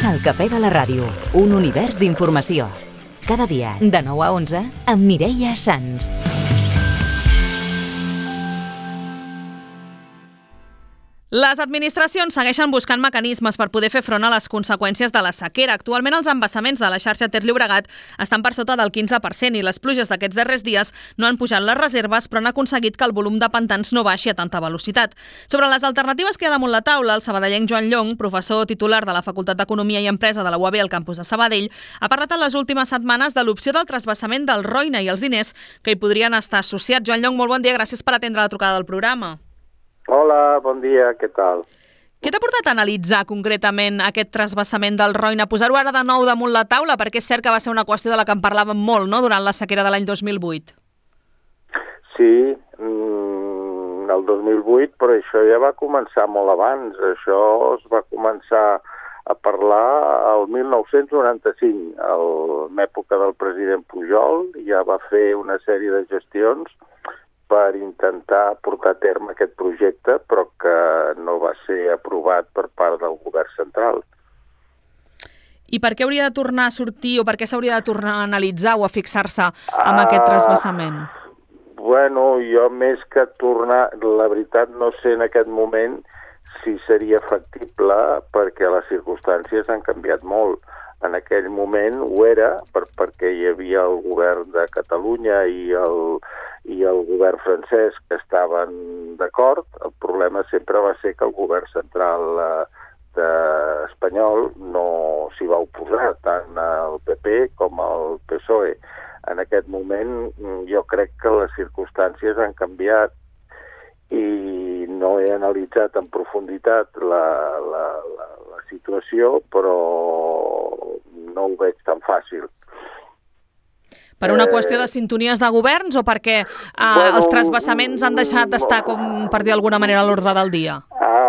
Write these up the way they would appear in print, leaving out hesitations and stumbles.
El Cafè de la Ràdio, un univers d'informació. Cada dia, de 9 a 11, amb Mireia Sans. Les administracions segueixen buscant mecanismes per poder fer front a les conseqüències de la sequera. Actualment els embassaments de la xarxa Ter-Llobregat estan per sota del 15% i les pluges d'aquests darrers dies no han pujat les reserves, però han aconseguit que el volum de pantans no baixi a tanta velocitat. Sobre les alternatives que hi ha damunt la taula, el sabadellenc Joan Llong, professor titular de la Facultat d'Economia i Empresa de la UAB al campus de Sabadell, ha parlat en les últimes setmanes de l'opció del trasbassament del Roine i els diners que hi podrien estar associats. Joan Llong, molt bon dia, gràcies per atendre la trucada del programa. Hola, bon dia, què tal? Què t'ha portat a analitzar concretament aquest trasbassament del Roine? Posar-ho ara de nou damunt la taula, perquè és cert que va ser una qüestió de la que en parlàvem molt, no?, durant la sequera de l'any 2008. Sí, el 2008, però això ja va començar molt abans. Això es va començar a parlar el 1995, en època del president Pujol. Ja va fer una sèrie de gestions per intentar portar a terme aquest projecte, però que no va ser aprovat per part del govern central. I per què hauria de tornar a sortir, o per què s'hauria de tornar a analitzar o a fixar-se amb aquest trasbassament? Bueno, jo més que tornar, la veritat no sé en aquest moment si seria factible, perquè les circumstàncies han canviat molt. En aquell moment ho era, perquè hi havia el govern de Catalunya i el govern francès que estaven d'acord. El problema sempre va ser que el govern central espanyol no s'hi va oposar, tant el PP com el PSOE. En aquest moment jo crec que les circumstàncies han canviat i no he analitzat en profunditat la situació, però no ho veig tan fàcil. Per una qüestió de sintonies de governs o perquè els trasbassaments han deixat d'estar, com per dir d'alguna manera, a l'ordre del dia?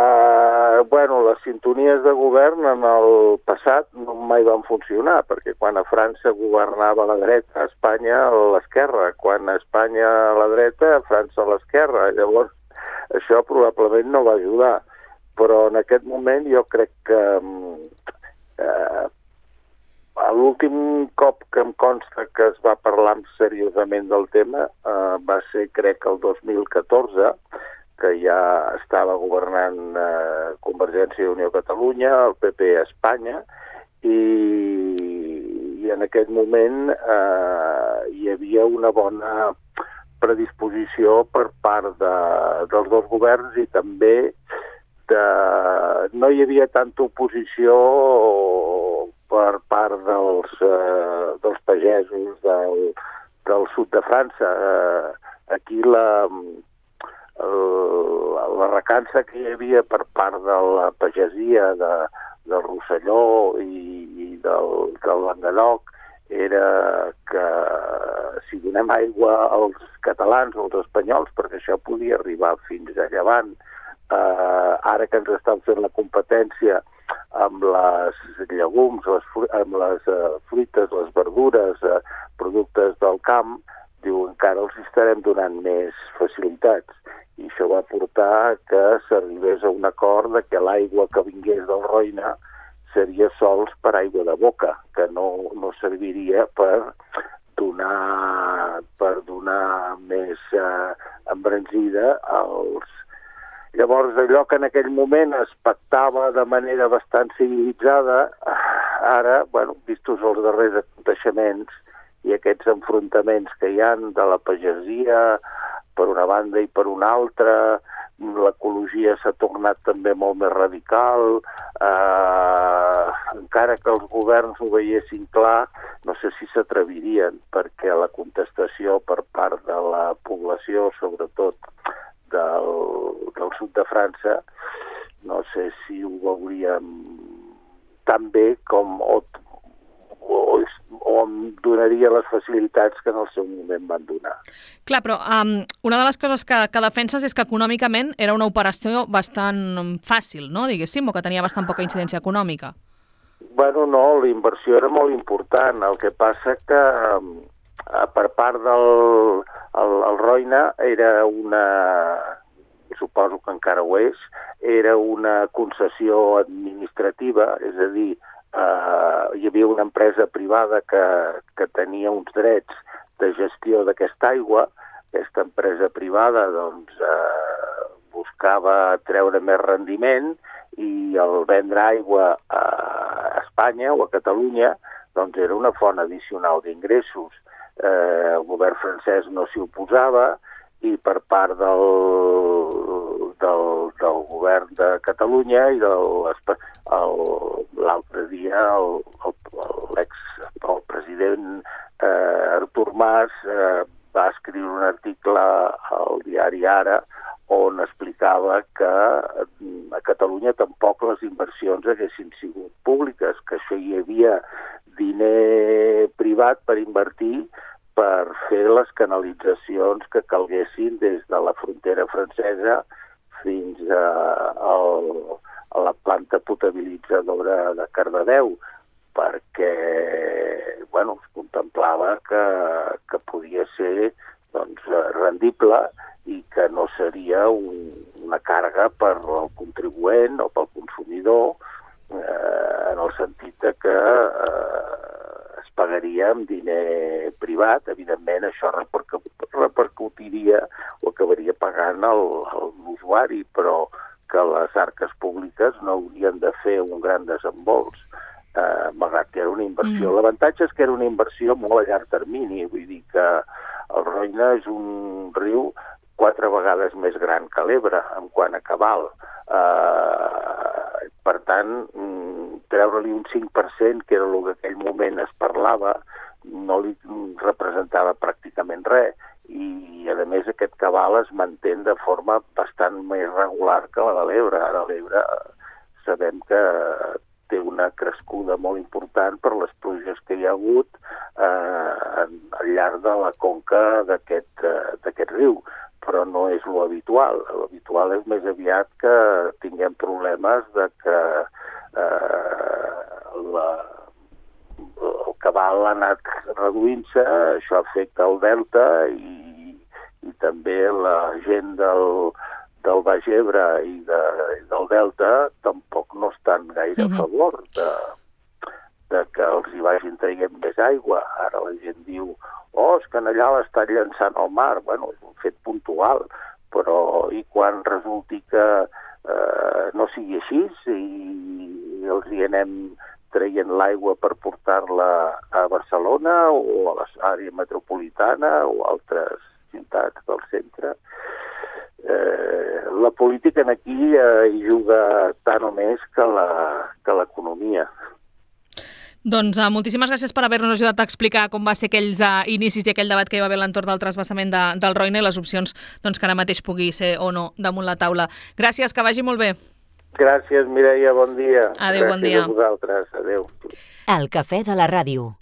Les sintonies de govern en el passat no mai van funcionar, perquè quan a França governava la dreta, a Espanya a l'esquerra. Quan a Espanya a la dreta, a França a l'esquerra. Llavors, això probablement no va ajudar. Però en aquest moment jo crec que l'últim cop que em consta que es va parlar seriosament del tema va ser, crec, el 2014, que ja estava governant Convergència i Unió Catalunya, el PP a Espanya, i en aquest moment hi havia una bona predisposició per part dels dos governs i també no hi havia tanta oposició per part dels pagesos del sud de França. Aquí la recança que hi havia per part de la pagesia del Rosselló i del Languedoc era que si donem aigua als catalans o als espanyols, perquè això podia arribar fins a Llevant, ara que ens estan fent la competència amb les llegums, amb les fruites, les verdures, productes del camp, diu, encara els estarem donant més facilitats. I això va portar que s'arribés a un acord de que l'aigua que vingués del Roine seria sols per aigua de boca, que no serviria per donar més embranzida als... Llavors, allò que en aquell moment es pactava de manera bastant civilitzada, ara, vistos els darrers aconteixements i aquests enfrontaments que hi ha de la pagesia per una banda i per una altra, l'ecologia s'ha tornat també molt més radical, encara que els governs ho veiessin clar, no sé si s'atrevirien, perquè la contestació per part de la població, sobretot del sud de França, no sé si ho veuríem tan bé com o em donaria les facilitats que en el seu moment van donar. Clar, però una de les coses que defenses és que econòmicament era una operació bastant fàcil, no?, diguéssim, o que tenia bastant poca incidència econòmica. No, la inversió era molt important. El que passa que per part del Roine era una, suposo que encara ho és, era una concessió administrativa, és a dir, hi havia una empresa privada que tenia uns drets de gestió d'aquesta aigua. Aquesta empresa privada doncs, buscava treure més rendiment i el vendre aigua a Espanya o a Catalunya doncs era una font addicional d'ingressos. El govern francès no s'hi oposava i per part del govern de Catalunya i l'altre dia el president Artur Mas va escriure un article al diari Ara on explicava que a Catalunya tampoc les inversions haguessin sigut públiques, que això hi havia diner privat per invertir per fer les canalitzacions que calguessin des de la frontera francesa fins a la planta potabilitzadora de Cardedeu, perquè es contemplava que podia ser rendible i que no seria una càrrega per al contribuent o pel consumidor, en el sentit que es pagaria amb diner privat. Evidentment, això repercutiria o acabaria pagant l'usuari, però que les arques públiques no haurien de fer un gran desembols, malgrat que era una inversió. L'avantatge és que era una inversió molt a llarg termini, vull dir que el Roine és un riu 4 vegades més gran que l'Ebre en quant a cabal. Per tant, treure-li un 5%, que era el que en aquell moment es parlava, no li representava pràcticament res. I, a més, aquest cabal es manté de forma bastant més regular que la de l'Ebre. Ara l'Ebre sabem que té una crescuda molt important per les pluges que hi ha hagut al llarg de la conca d'aquest riu, però no és lo habitual. L'habitual és més aviat que tinguem problemes de que el cabal ha anat reduint-se, això afecta el delta i també la gent del Baix Ebre i del delta tampoc no estan gaire a favor de que els hi vagin traient més aigua. Ara la gent diu, és que allà l'estan llançant al mar. Bueno, és un fet puntual, però i quan resulti que no sigui així i els hi anem traient l'aigua per portar-la a Barcelona o a l'àrea metropolitana o a altres ciutats del centre, la política aquí hi juga tant o més que l'economia. Doncs moltíssimes gràcies per haver-nos ajudat a explicar com va ser aquells inicis i aquell debat que hi va haver a l'entorn del transvasament del Roine i les opcions que ara mateix pugui ser o no damunt la taula. Gràcies, que vagi molt bé. Gràcies, Mireia, bon dia. Adéu, bon dia. Gràcies a vosaltres, adéu. El cafè de la ràdio.